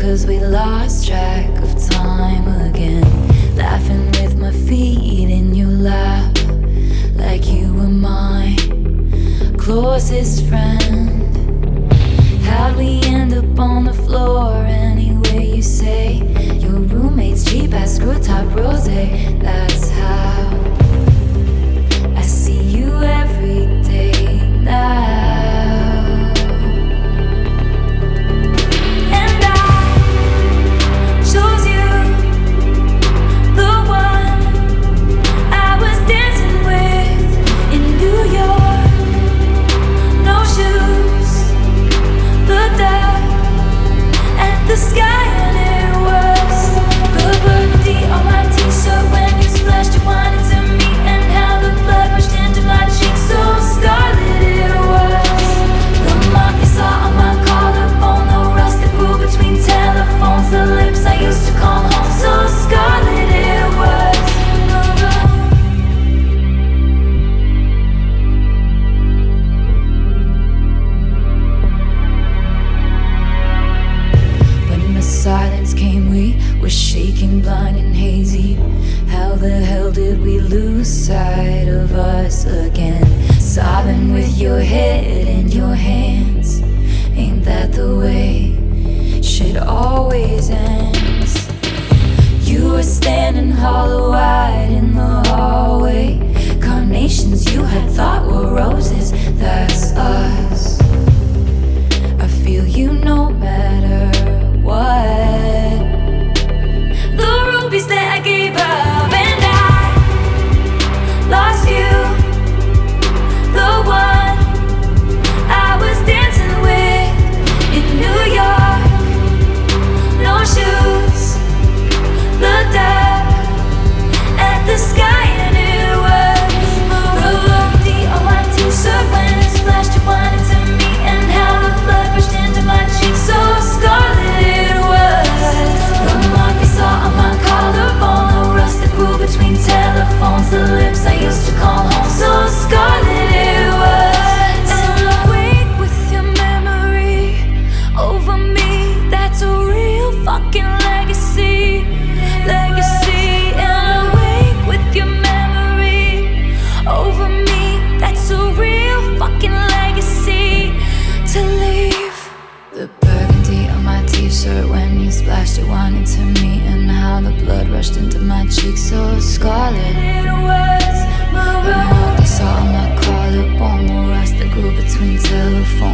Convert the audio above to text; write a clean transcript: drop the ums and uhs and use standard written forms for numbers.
'cause we lost track of time again. Laughing with my feet in your lap, like you were my closest friend. How'd we end up on the floor anyway, you say? Your roommate's cheap ass screw top rosé. That's how I see you every day now. And I chose you, the one I was dancing with in New York. No shoes, looked up at the sky and it was the burgundy on my t-shirt when you splashed your wine into me, and how the blood rushed into my cheeks so scarlet it was. The mark you saw on my collarbone, the rust that grew between telephones, the lips I used to call home, so scarlet it was. When the silence came, we were shaking, blind and hazy. How the hell did we lose sight of us again? Sobbing with your head in your hands. Ain't that the way shit always ends? You were standing hollow-eyed in the hallway. Carnations you had thought were roses, that's us. I feel you no matter what. The rubies that I gave up, and I lost you, the one I was dancing with in New York. No shoes, looked up at the sky and it was the burgundy on my t-shirt when it splashed your wine into me, and how the blood rushed into my cheeks so scarlet it was. The mark you saw on my collarbone, the rust that grew between telephones, the lips I used to call home, so scarlet it was. And awake with your memory over me, that's a real fucking legacy. Legacy. And awake with your memory over me, that's a real fucking legacy to leave. The burgundy on my t-shirt when you splashed your wine into me, and how the blood rushed into my cheeks so scarlet it was. The mark I saw on my collarbone, the rust that grew between telephones,